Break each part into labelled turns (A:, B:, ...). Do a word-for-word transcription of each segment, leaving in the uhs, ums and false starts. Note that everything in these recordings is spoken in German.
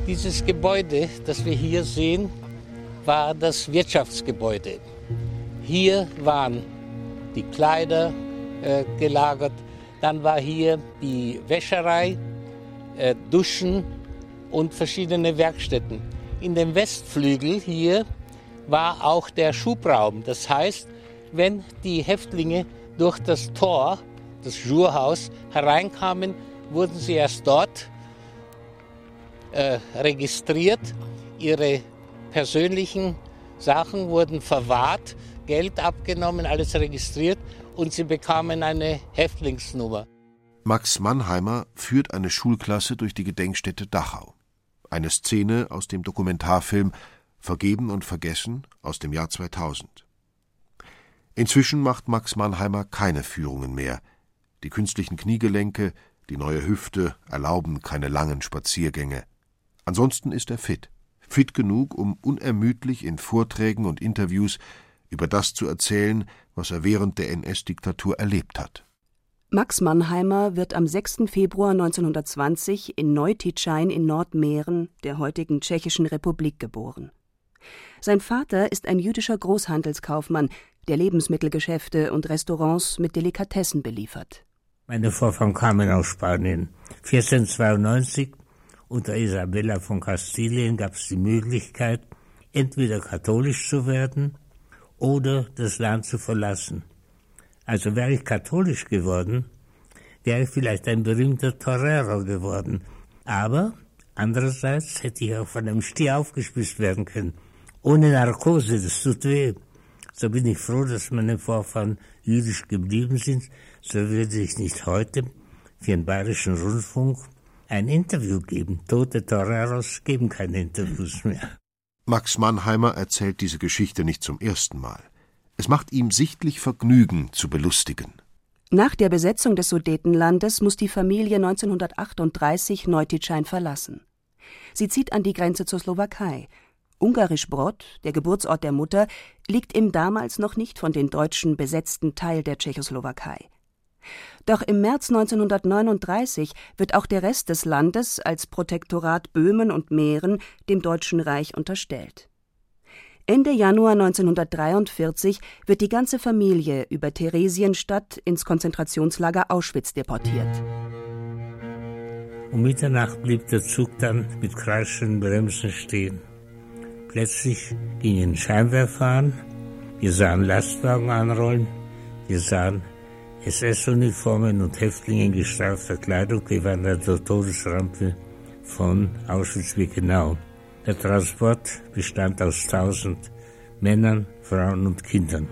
A: Dieses Gebäude, das wir hier sehen, war das Wirtschaftsgebäude. Hier waren die Kleider äh, gelagert, dann war hier die Wäscherei, äh, Duschen und verschiedene Werkstätten. In dem Westflügel hier war auch der Schubraum. Das heißt, wenn die Häftlinge durch das Tor, das Schurhaus, hereinkamen, wurden sie erst dort äh, registriert. Ihre persönlichen Sachen wurden verwahrt, Geld abgenommen, alles registriert und sie bekamen eine Häftlingsnummer.
B: Max Mannheimer führt eine Schulklasse durch die Gedenkstätte Dachau. Eine Szene aus dem Dokumentarfilm Vergeben und Vergessen aus dem Jahr zweitausend. Inzwischen macht Max Mannheimer keine Führungen mehr. Die künstlichen Kniegelenke, die neue Hüfte erlauben keine langen Spaziergänge. Ansonsten ist er fit. Fit genug, um unermüdlich in Vorträgen und Interviews über das zu erzählen, was er während der N S-Diktatur erlebt hat.
C: Max Mannheimer wird am sechsten Februar neunzehnhundertzwanzig in Neutitschein in Nordmähren, der heutigen Tschechischen Republik, geboren. Sein Vater ist ein jüdischer Großhandelskaufmann, der Lebensmittelgeschäfte und Restaurants mit Delikatessen beliefert.
D: Meine Vorfahren kamen aus Spanien. vierzehnhundertzweiundneunzig unter Isabella von Kastilien gab es die Möglichkeit, entweder katholisch zu werden oder das Land zu verlassen. Also wäre ich katholisch geworden, wäre ich vielleicht ein berühmter Torero geworden. Aber andererseits hätte ich auch von einem Stier aufgespießt werden können. Ohne Narkose, das tut weh. So bin ich froh, dass meine Vorfahren jüdisch geblieben sind. So würde ich nicht heute für den Bayerischen Rundfunk ein Interview geben. Tote Toreros geben keine Interviews mehr.
B: Max Mannheimer erzählt diese Geschichte nicht zum ersten Mal. Es macht ihm sichtlich Vergnügen, zu belustigen.
C: Nach der Besetzung des Sudetenlandes muss die Familie neunzehnhundertachtunddreißig Neutitschein verlassen. Sie zieht an die Grenze zur Slowakei. Ungarisch-Brod, der Geburtsort der Mutter, liegt im damals noch nicht von den Deutschen besetzten Teil der Tschechoslowakei. Doch im März neunzehnhundertneununddreißig wird auch der Rest des Landes als Protektorat Böhmen und Mähren dem Deutschen Reich unterstellt. Ende Januar neunzehnhundertdreiundvierzig wird die ganze Familie über Theresienstadt ins Konzentrationslager Auschwitz deportiert.
D: Um Mitternacht blieb der Zug dann mit kreischenden Bremsen stehen. Plötzlich gingen Scheinwerfer an, wir sahen Lastwagen anrollen, wir sahen S S-Uniformen und Häftlinge in gestreifter Kleidung, wir waren an der Todesrampe von Auschwitz-Birkenau. Der Transport bestand aus tausend Männern, Frauen und Kindern.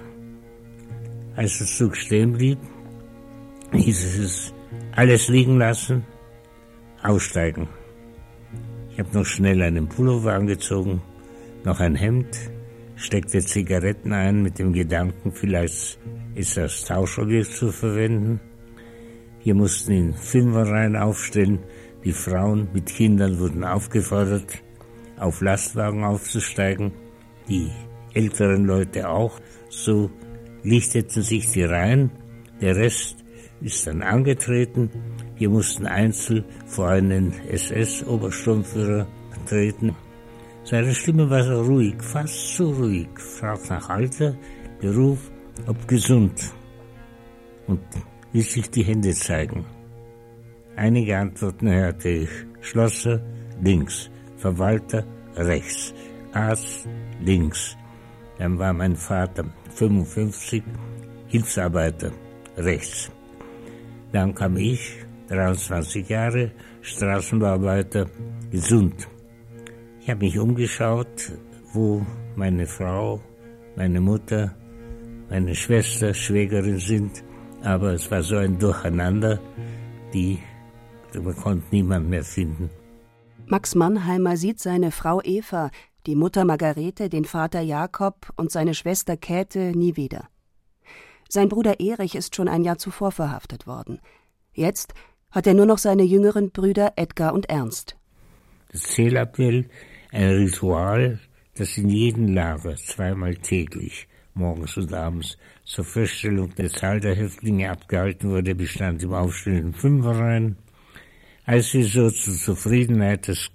D: Als der Zug stehen blieb, hieß es, alles liegen lassen, aussteigen. Ich habe noch schnell einen Pullover angezogen, noch ein Hemd, steckte Zigaretten ein mit dem Gedanken, vielleicht ist das Tauschobjekt zu verwenden. Wir mussten in Fünferreihen aufstellen, die Frauen mit Kindern wurden aufgefordert, auf Lastwagen aufzusteigen, die älteren Leute auch. So lichteten sich die Reihen, der Rest ist dann angetreten. Wir mussten einzeln vor einen S S-Obersturmführer treten. Seine Stimme war so ruhig, fast zu ruhig, fragt nach Alter, Beruf, ob gesund und ließ sich die Hände zeigen. Einige Antworten hörte ich: Schlosser, links, Verwalter, rechts, Arzt, links. Dann war mein Vater fünfundfünfzig, Hilfsarbeiter, rechts. Dann kam ich, dreiundzwanzig Jahre, Straßenbauarbeiter, gesund. Ich habe mich umgeschaut, wo meine Frau, meine Mutter, meine Schwester, Schwägerin sind, aber es war so ein Durcheinander, die, man konnte niemand mehr finden.
C: Max Mannheimer sieht seine Frau Eva, die Mutter Margarete, den Vater Jakob und seine Schwester Käthe nie wieder. Sein Bruder Erich ist schon ein Jahr zuvor verhaftet worden. Jetzt hat er nur noch seine jüngeren Brüder Edgar und Ernst.
D: Das Zählappell, ein Ritual, das in jedem Lager zweimal täglich, morgens und abends, zur Feststellung der Zahl der Häftlinge abgehalten wurde, bestand im Aufstellen Fünferreihen. Als wir so zur Zufriedenheit des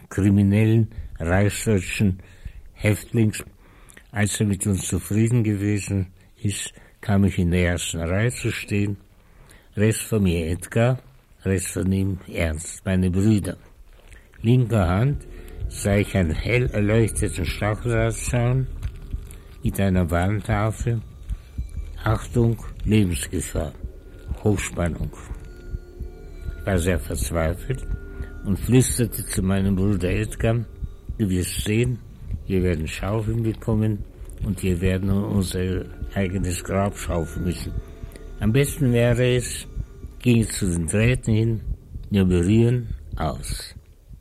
D: kriminellen reichsdeutschen Häftlings. Als er mit uns zufrieden gewesen ist, kam ich in der ersten Reihe zu stehen. Rechts von mir Edgar, rechts von ihm Ernst, meine Brüder. Linker Hand sah ich einen hell erleuchteten Stacheldrahtzaun mit einer Warntafel. Achtung, Lebensgefahr, Hochspannung. Ich war sehr verzweifelt und flüsterte zu meinem Bruder Edgar: Du wirst sehen, wir werden Schaufeln bekommen und wir werden unser eigenes Grab schaufeln müssen. Am besten wäre es, ging ich zu den Drähten hin, wir berühren, aus.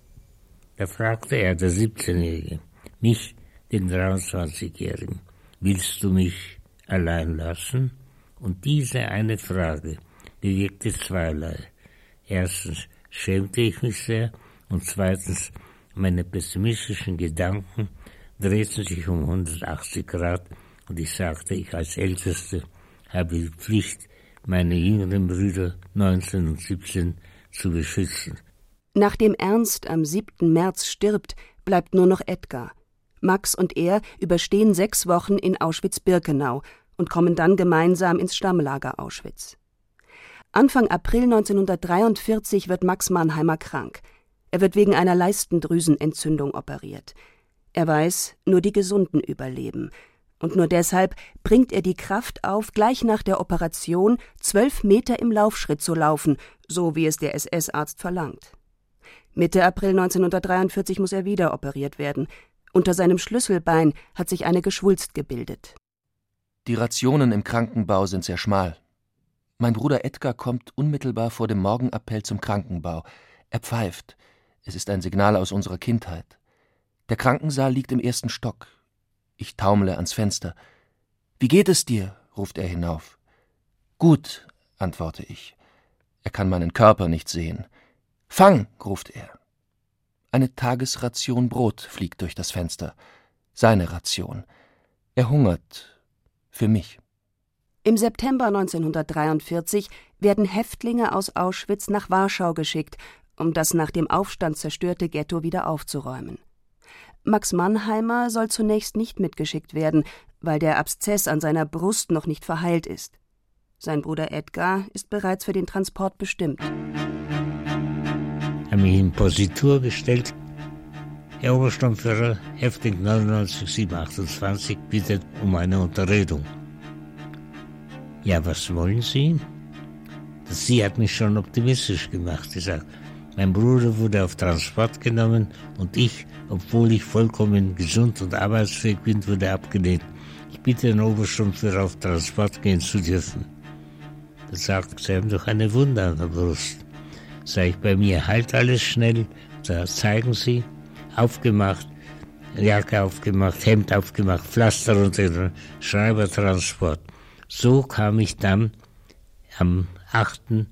D: Da fragte er, der siebzehnjährige, mich, den dreiundzwanzigjährigen, willst du mich allein lassen? Und diese eine Frage bewirkte zweierlei. Erstens schämte ich mich sehr und zweitens meine pessimistischen Gedanken drehten sich um hundertachtzig Grad und ich sagte, ich als Älteste habe die Pflicht, meine jüngeren Brüder neunzehn und siebzehn zu beschützen.
C: Nachdem Ernst am siebten März stirbt, bleibt nur noch Edgar. Max und er überstehen sechs Wochen in Auschwitz-Birkenau und kommen dann gemeinsam ins Stammlager Auschwitz. Anfang April neunzehnhundertdreiundvierzig wird Max Mannheimer krank. Er wird wegen einer Leistendrüsenentzündung operiert. Er weiß, nur die Gesunden überleben. Und nur deshalb bringt er die Kraft auf, gleich nach der Operation zwölf Meter im Laufschritt zu laufen, so wie es der S S-Arzt verlangt. Mitte April neunzehnhundertdreiundvierzig muss er wieder operiert werden. Unter seinem Schlüsselbein hat sich eine Geschwulst gebildet.
E: Die Rationen im Krankenbau sind sehr schmal. Mein Bruder Edgar kommt unmittelbar vor dem Morgenappell zum Krankenbau. Er pfeift. Es ist ein Signal aus unserer Kindheit. Der Krankensaal liegt im ersten Stock. Ich taumle ans Fenster. »Wie geht es dir?« ruft er hinauf. »Gut«, antworte ich. Er kann meinen Körper nicht sehen. »Fang«, ruft er. Eine Tagesration Brot fliegt durch das Fenster. Seine Ration. Er hungert. Für mich.
C: Im September neunzehnhundertdreiundvierzig werden Häftlinge aus Auschwitz nach Warschau geschickt, um das nach dem Aufstand zerstörte Ghetto wieder aufzuräumen. Max Mannheimer soll zunächst nicht mitgeschickt werden, weil der Abszess an seiner Brust noch nicht verheilt ist. Sein Bruder Edgar ist bereits für den Transport bestimmt.
D: Haben mich in Positur gestellt. Herr Obersturmführer, Häftling neunundneunzig siebenhundertachtundzwanzig bittet um eine Unterredung. Ja, was wollen Sie? Das Sie hat mich schon optimistisch gemacht. Sie sagt, mein Bruder wurde auf Transport genommen und ich, obwohl ich vollkommen gesund und arbeitsfähig bin, wurde abgelehnt. Ich bitte den Obersturmführer, auf Transport gehen zu dürfen. Da sagt, Sie haben doch eine Wunde an der Brust. Sag ich, bei mir heilt alles schnell. Da zeigen Sie, aufgemacht, Jacke aufgemacht, Hemd aufgemacht, Pflaster unter den Schreibertransport. So kam ich dann am achten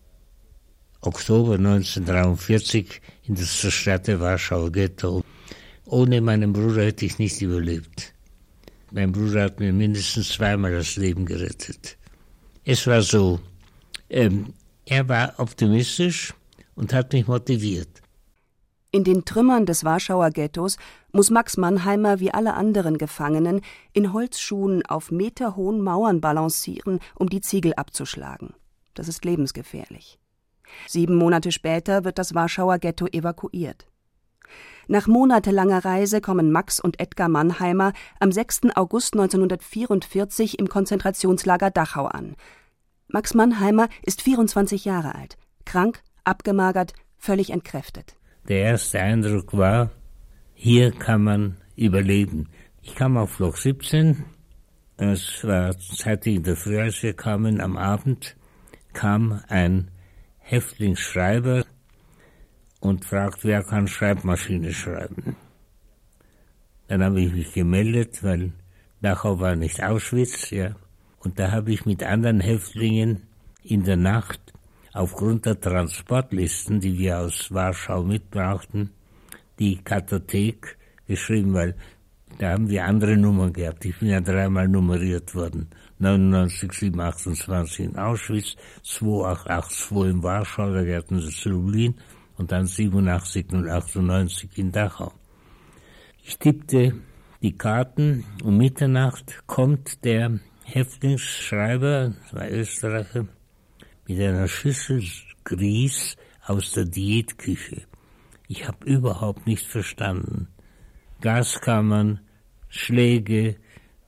D: Oktober neunzehnhundertdreiundvierzig in das zerstörte Warschauer Ghetto. Ohne meinen Bruder hätte ich nicht überlebt. Mein Bruder hat mir mindestens zweimal das Leben gerettet. Es war so, ähm, er war optimistisch und hat mich motiviert.
C: In den Trümmern des Warschauer Ghettos muss Max Mannheimer wie alle anderen Gefangenen in Holzschuhen auf meterhohen Mauern balancieren, um die Ziegel abzuschlagen. Das ist lebensgefährlich. Sieben Monate später wird das Warschauer Ghetto evakuiert. Nach monatelanger Reise kommen Max und Edgar Mannheimer am sechsten August neunzehnhundertvierundvierzig im Konzentrationslager Dachau an. Max Mannheimer ist vierundzwanzig Jahre alt, krank, abgemagert, völlig entkräftet.
D: Der erste Eindruck war, hier kann man überleben. Ich kam auf Loch siebzehn, es war zeitig in der Früh, als wir kamen, am Abend kam ein Häftlingsschreiber und fragt, wer kann Schreibmaschine schreiben. Dann habe ich mich gemeldet, weil Dachau war nicht Auschwitz, ja. Und da habe ich mit anderen Häftlingen in der Nacht aufgrund der Transportlisten, die wir aus Warschau mitbrachten, die Kartothek geschrieben, weil da haben wir andere Nummern gehabt. Ich bin ja dreimal nummeriert worden. neunundneunzig siebenhundertachtundzwanzig in Auschwitz, zwei acht acht zwei in Warschau, da gehörten sie zu Lublin, und dann siebenundachtzig und achtundneunzig in Dachau. Ich tippte die Karten, um Mitternacht kommt der Häftlingsschreiber, das war Österreicher, mit einer Schüssel Grieß aus der Diätküche. Ich habe überhaupt nicht verstanden. Gaskammern, Schläge,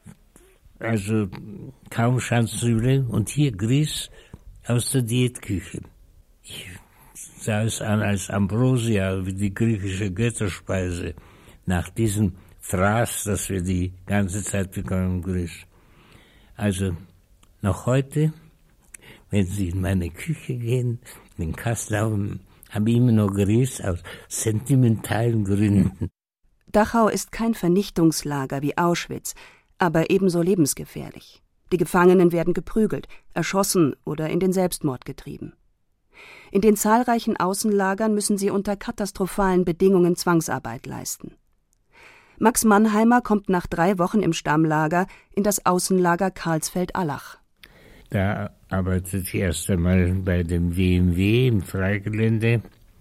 D: also kaum Chancen zu überleben. Und hier Grieß aus der Diätküche. Ich sah es an als Ambrosia, wie die griechische Götterspeise, nach diesem Fraß, das wir die ganze Zeit bekommen, Grieß. Also noch heute, wenn Sie in meine Küche gehen, in den Kasten haben, habe ich immer noch Grieß aus sentimentalen Gründen.
C: Dachau ist kein Vernichtungslager wie Auschwitz, aber ebenso lebensgefährlich. Die Gefangenen werden geprügelt, erschossen oder in den Selbstmord getrieben. In den zahlreichen Außenlagern müssen sie unter katastrophalen Bedingungen Zwangsarbeit leisten. Max Mannheimer kommt nach drei Wochen im Stammlager in das Außenlager Karlsfeld-Allach.
D: Da arbeitete ich erst einmal bei dem W M W im Freigelände,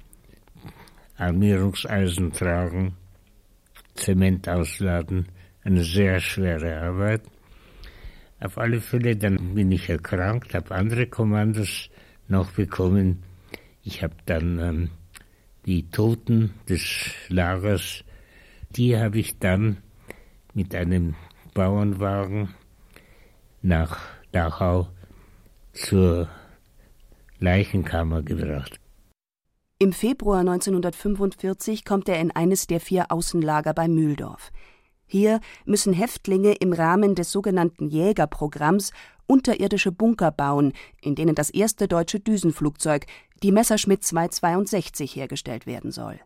D: Armierungseisen tragen, Zement ausladen, eine sehr schwere Arbeit. Auf alle Fälle, dann bin ich erkrankt, habe andere Kommandos noch bekommen. Ich habe dann ähm, die Toten des Lagers, die habe ich dann mit einem Bauernwagen nach Dachau zur Leichenkammer gebracht.
C: Im Februar neunzehnhundertfünfundvierzig kommt er in eines der vier Außenlager bei Mühldorf. Hier müssen Häftlinge im Rahmen des sogenannten Jägerprogramms unterirdische Bunker bauen, in denen das erste deutsche Düsenflugzeug, die Messerschmitt zweihundertzweiundsechzig, hergestellt werden soll.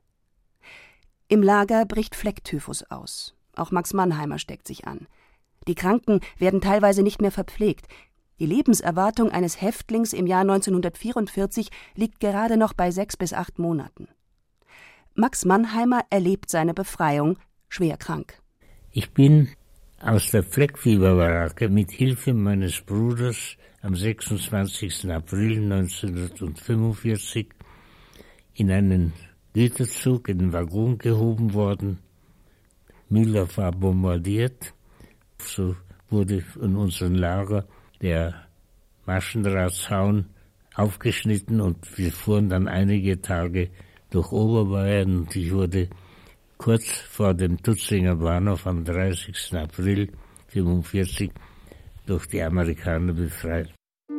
C: Im Lager bricht Flecktyphus aus. Auch Max Mannheimer steckt sich an. Die Kranken werden teilweise nicht mehr verpflegt. Die Lebenserwartung eines Häftlings im Jahr neunzehnhundertvierundvierzig liegt gerade noch bei sechs bis acht Monaten. Max Mannheimer erlebt seine Befreiung schwer krank.
D: Ich bin aus der Fleckfieberbaracke mit Hilfe meines Bruders am sechsundzwanzigsten April neunzehnhundertfünfundvierzig in einen Güterzug, in den Waggon gehoben worden. Mühldorf war bombardiert. So wurde in unserem Lager der Maschendrahtzaun aufgeschnitten und wir fuhren dann einige Tage durch Oberbayern und ich wurde kurz vor dem Tutzinger Bahnhof am dreißigsten April neunzehnhundertfünfundvierzig durch die Amerikaner befreit.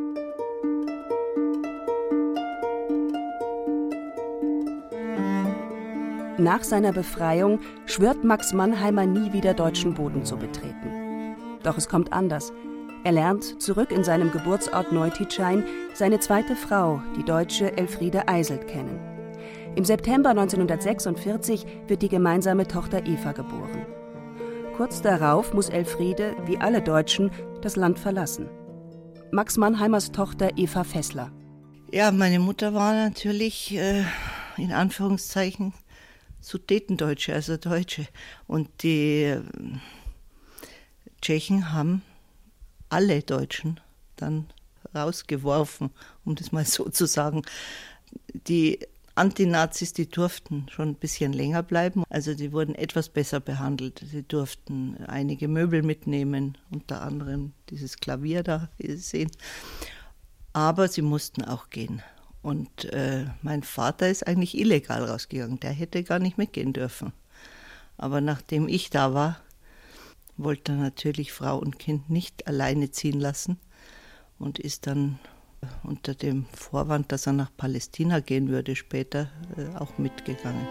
C: Nach seiner Befreiung schwört Max Mannheimer, nie wieder deutschen Boden zu betreten. Doch es kommt anders. Er lernt, zurück in seinem Geburtsort Neutitschein, seine zweite Frau, die Deutsche Elfriede Eiselt, kennen. Im September neunzehnhundertsechsundvierzig wird die gemeinsame Tochter Eva geboren. Kurz darauf muss Elfriede, wie alle Deutschen, das Land verlassen. Max Mannheimers Tochter Eva Fessler.
F: Ja, meine Mutter war natürlich, äh, in Anführungszeichen, Sudetendeutsche, also Deutsche. Und die äh, Tschechen haben alle Deutschen dann rausgeworfen, um das mal so zu sagen. Die Antinazis, die durften schon ein bisschen länger bleiben, also die wurden etwas besser behandelt. Sie durften einige Möbel mitnehmen, unter anderem dieses Klavier da, wie Sie sehen. Aber sie mussten auch gehen. Und äh, mein Vater ist eigentlich illegal rausgegangen, der hätte gar nicht mitgehen dürfen. Aber nachdem ich da war, wollte er natürlich Frau und Kind nicht alleine ziehen lassen und ist dann unter dem Vorwand, dass er nach Palästina gehen würde, später äh, auch mitgegangen.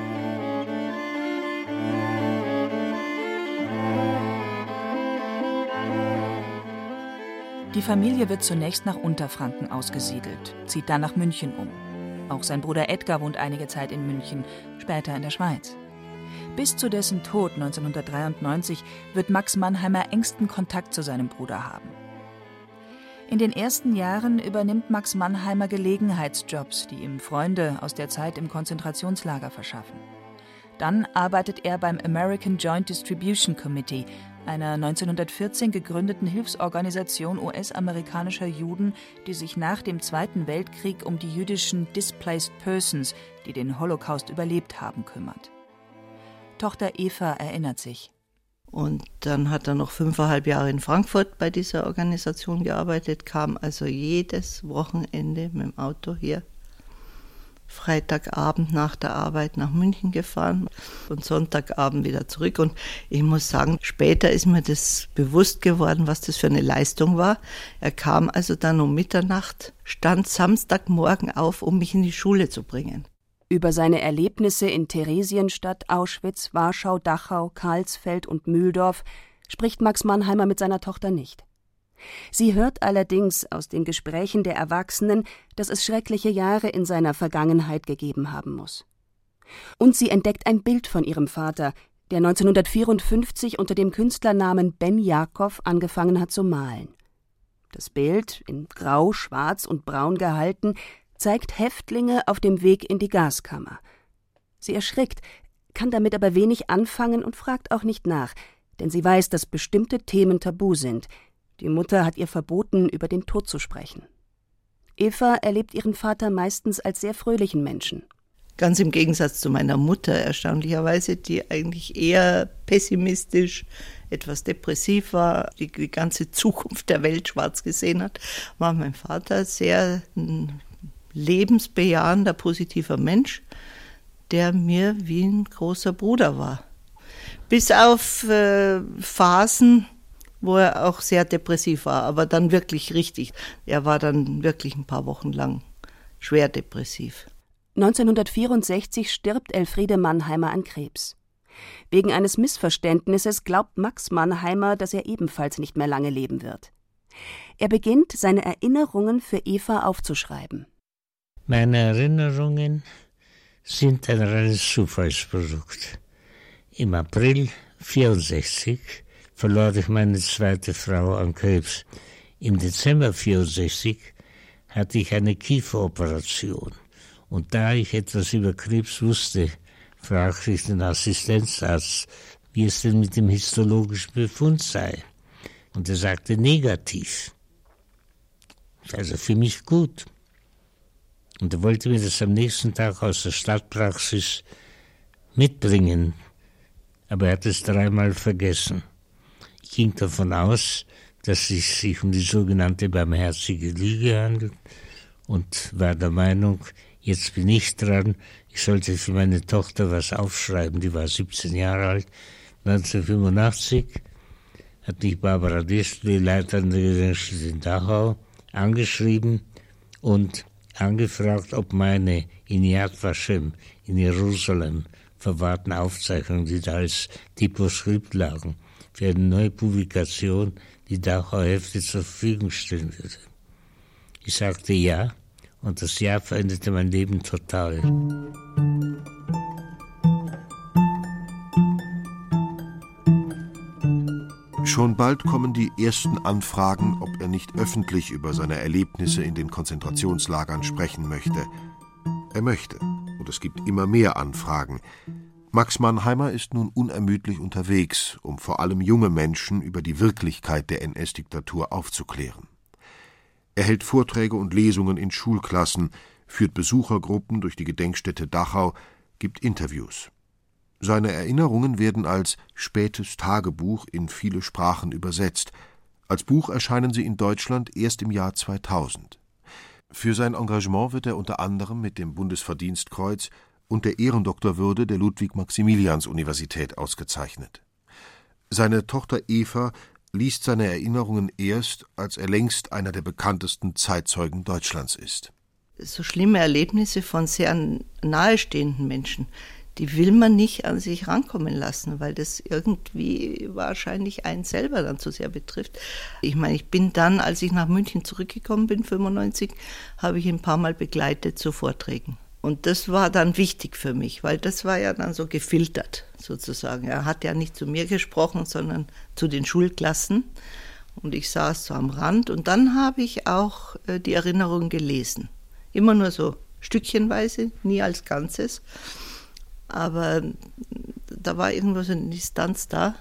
G: Die Familie wird zunächst nach Unterfranken ausgesiedelt, zieht dann nach München um. Auch sein Bruder Edgar wohnt einige Zeit in München, später in der Schweiz. Bis zu dessen Tod neunzehnhundertdreiundneunzig wird Max Mannheimer engsten Kontakt zu seinem Bruder haben. In den ersten Jahren übernimmt Max Mannheimer Gelegenheitsjobs, die ihm Freunde aus der Zeit im Konzentrationslager verschaffen. Dann arbeitet er beim American Joint Distribution Committee, einer neunzehnhundertvierzehn gegründeten Hilfsorganisation U S-amerikanischer Juden, die sich nach dem Zweiten Weltkrieg um die jüdischen Displaced Persons, die den Holocaust überlebt haben, kümmert. Tochter Eva erinnert sich.
F: Und dann hat er noch fünfeinhalb Jahre in Frankfurt bei dieser Organisation gearbeitet, kam also jedes Wochenende mit dem Auto hier, Freitagabend nach der Arbeit nach München gefahren und Sonntagabend wieder zurück. Und ich muss sagen, später ist mir das bewusst geworden, was das für eine Leistung war. Er kam also dann um Mitternacht, stand Samstagmorgen auf, um mich in die Schule zu bringen.
C: Über seine Erlebnisse in Theresienstadt, Auschwitz, Warschau, Dachau, Karlsfeld und Mühldorf spricht Max Mannheimer mit seiner Tochter nicht. Sie hört allerdings aus den Gesprächen der Erwachsenen, dass es schreckliche Jahre in seiner Vergangenheit gegeben haben muss. Und sie entdeckt ein Bild von ihrem Vater, der neunzehnhundertvierundfünfzig unter dem Künstlernamen Ben Jakow angefangen hat zu malen. Das Bild, in Grau, Schwarz und Braun gehalten, zeigt Häftlinge auf dem Weg in die Gaskammer. Sie erschrickt, kann damit aber wenig anfangen und fragt auch nicht nach, denn sie weiß, dass bestimmte Themen tabu sind. Die Mutter hat ihr verboten, über den Tod zu sprechen. Eva erlebt ihren Vater meistens als sehr fröhlichen Menschen.
F: Ganz im Gegensatz zu meiner Mutter, erstaunlicherweise, die eigentlich eher pessimistisch, etwas depressiv war, die, die ganze Zukunft der Welt schwarz gesehen hat, war mein Vater sehr ein lebensbejahender, positiver Mensch, der mir wie ein großer Bruder war. Bis auf äh, Phasen, wo er auch sehr depressiv war, aber dann wirklich richtig. Er war dann wirklich ein paar Wochen lang schwer depressiv.
C: neunzehnhundertvierundsechzig stirbt Elfriede Mannheimer an Krebs. Wegen eines Missverständnisses glaubt Max Mannheimer, dass er ebenfalls nicht mehr lange leben wird. Er beginnt, seine Erinnerungen für Eva aufzuschreiben.
D: Meine Erinnerungen sind ein reines Zufallsprodukt. Im April vierundsechzig verlor ich meine zweite Frau an Krebs. Im Dezember vierundsechzig hatte ich eine Kieferoperation. Und da ich etwas über Krebs wusste, fragte ich den Assistenzarzt, wie es denn mit dem histologischen Befund sei. Und er sagte negativ. Also für mich gut. Und er wollte mir das am nächsten Tag aus der Stadtpraxis mitbringen. Aber er hat es dreimal vergessen. Ich ging davon aus, dass es sich um die sogenannte barmherzige Lüge handelt und war der Meinung, jetzt bin ich dran, ich sollte für meine Tochter was aufschreiben, die war siebzehn Jahre alt. neunzehnhundertfünfundachtzig hat mich Barbara Distel, die Leiterin der Gedenkstätte in Dachau, angeschrieben und angefragt, ob meine in Yad Vashem in Jerusalem verwahrten Aufzeichnungen, die da als Typoskript lagen, für eine neue Publikation die Dachauer Hefte zur Verfügung stellen würde. Ich sagte ja, und das Ja veränderte mein Leben total.
B: Schon bald kommen die ersten Anfragen, ob er nicht öffentlich über seine Erlebnisse in den Konzentrationslagern sprechen möchte. Er möchte, und es gibt immer mehr Anfragen. Max Mannheimer ist nun unermüdlich unterwegs, um vor allem junge Menschen über die Wirklichkeit der N S-Diktatur aufzuklären. Er hält Vorträge und Lesungen in Schulklassen, führt Besuchergruppen durch die Gedenkstätte Dachau, gibt Interviews. Seine Erinnerungen werden als spätes Tagebuch in viele Sprachen übersetzt. Als Buch erscheinen sie in Deutschland erst im Jahr zweitausend. Für sein Engagement wird er unter anderem mit dem Bundesverdienstkreuz und der Ehrendoktorwürde der Ludwig-Maximilians-Universität ausgezeichnet. Seine Tochter Eva liest seine Erinnerungen erst, als er längst einer der bekanntesten Zeitzeugen Deutschlands ist.
F: So schlimme Erlebnisse von sehr nahestehenden Menschen, die will man nicht an sich rankommen lassen, weil das irgendwie wahrscheinlich einen selber dann zu sehr betrifft. Ich meine, ich bin dann, als ich nach München zurückgekommen bin, fünfundneunzig, habe ich ihn ein paar Mal begleitet zu Vorträgen. Und das war dann wichtig für mich, weil das war ja dann so gefiltert sozusagen. Er hat ja nicht zu mir gesprochen, sondern zu den Schulklassen. Und ich saß so am Rand und dann habe ich auch äh, die Erinnerungen gelesen. Immer nur so stückchenweise, nie als Ganzes. Aber da war irgendwo so eine Distanz da,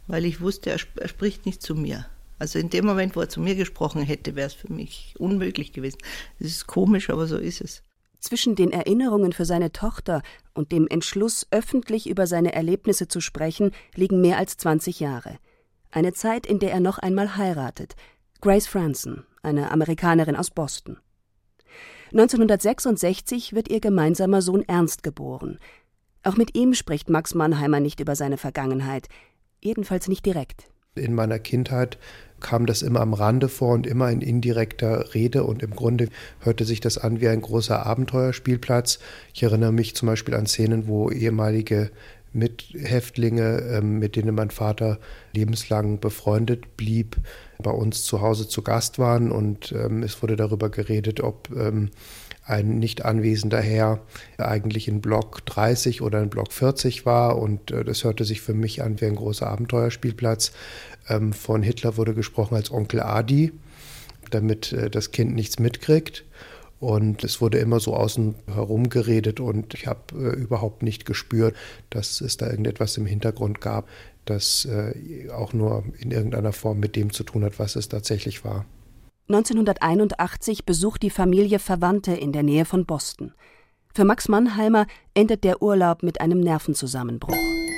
F: weil ich wusste, er, sp- er spricht nicht zu mir. Also in dem Moment, wo er zu mir gesprochen hätte, wäre es für mich unmöglich gewesen. Das ist komisch, aber so ist es.
C: Zwischen den Erinnerungen für seine Tochter und dem Entschluss, öffentlich über seine Erlebnisse zu sprechen, liegen mehr als zwanzig Jahre. Eine Zeit, in der er noch einmal heiratet. Grace Franson, eine Amerikanerin aus Boston. neunzehnhundertsechsundsechzig wird ihr gemeinsamer Sohn Ernst geboren. Auch mit ihm spricht Max Mannheimer nicht über seine Vergangenheit, jedenfalls nicht direkt.
H: In meiner Kindheit kam das immer am Rande vor und immer in indirekter Rede und im Grunde hörte sich das an wie ein großer Abenteuerspielplatz. Ich erinnere mich zum Beispiel an Szenen, wo ehemalige Mithäftlinge, mit denen mein Vater lebenslang befreundet blieb, bei uns zu Hause zu Gast waren und es wurde darüber geredet, ob ein nicht anwesender Herr eigentlich in Block dreißig oder in Block vierzig war und das hörte sich für mich an wie ein großer Abenteuerspielplatz. Von Hitler wurde gesprochen als Onkel Adi, damit das Kind nichts mitkriegt. Und es wurde immer so außen herum geredet und ich habe äh, überhaupt nicht gespürt, dass es da irgendetwas im Hintergrund gab, das äh, auch nur in irgendeiner Form mit dem zu tun hat, was es tatsächlich war.
C: neunzehnhunderteinundachtzig besucht die Familie Verwandte in der Nähe von Boston. Für Max Mannheimer endet der Urlaub mit einem Nervenzusammenbruch.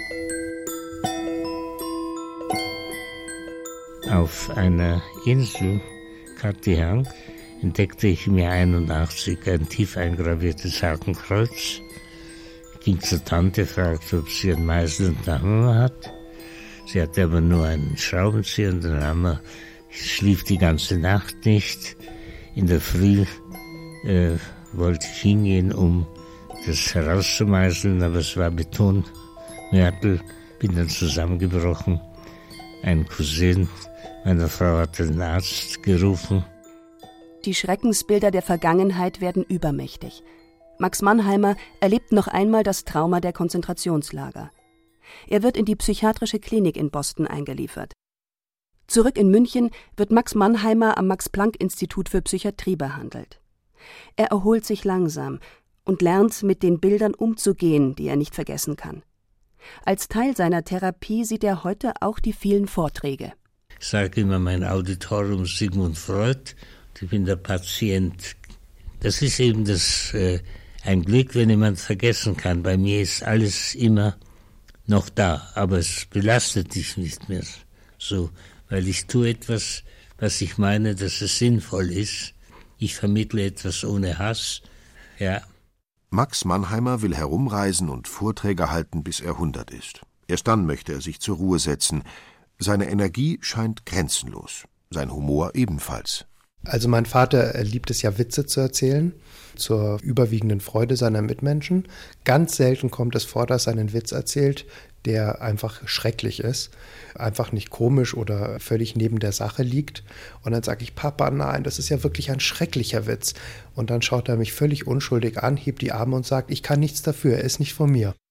D: Auf einer Insel, Cartierhang, entdeckte ich mir einundachtzig ein tief eingraviertes Hakenkreuz, ging zur Tante, fragte, ob sie einen Meißel und einen Hammer hat. Sie hatte aber nur einen Schraubenzieher und einen Hammer. Ich schlief die ganze Nacht nicht. In der Früh äh, wollte ich hingehen, um das herauszumeißeln, aber es war Betonmörtel, bin dann zusammengebrochen. Ein Cousin meiner Frau hatte den Arzt gerufen.
C: Die Schreckensbilder der Vergangenheit werden übermächtig. Max Mannheimer erlebt noch einmal das Trauma der Konzentrationslager. Er wird in die psychiatrische Klinik in Boston eingeliefert. Zurück in München wird Max Mannheimer am Max-Planck-Institut für Psychiatrie behandelt. Er erholt sich langsam und lernt, mit den Bildern umzugehen, die er nicht vergessen kann. Als Teil seiner Therapie sieht er heute auch die vielen Vorträge.
D: Ich sage immer mein Auditorium Sigmund Freud. Ich bin der Patient. Das ist eben das äh, ein Glück, wenn jemand vergessen kann. Bei mir ist alles immer noch da, aber es belastet dich nicht mehr so, weil ich tue etwas, was ich meine, dass es sinnvoll ist. Ich vermittle etwas ohne Hass. Ja.
B: Max Mannheimer will herumreisen und Vorträge halten, bis er hundert ist. Erst dann möchte er sich zur Ruhe setzen. Seine Energie scheint grenzenlos, sein Humor ebenfalls.
H: Also mein Vater liebt es ja, Witze zu erzählen, zur überwiegenden Freude seiner Mitmenschen. Ganz selten kommt es vor, dass er einen Witz erzählt, der einfach schrecklich ist, einfach nicht komisch oder völlig neben der Sache liegt. Und dann sage ich, Papa, nein, das ist ja wirklich ein schrecklicher Witz. Und dann schaut er mich völlig unschuldig an, hebt die Arme und sagt, ich kann nichts dafür, er ist nicht von mir.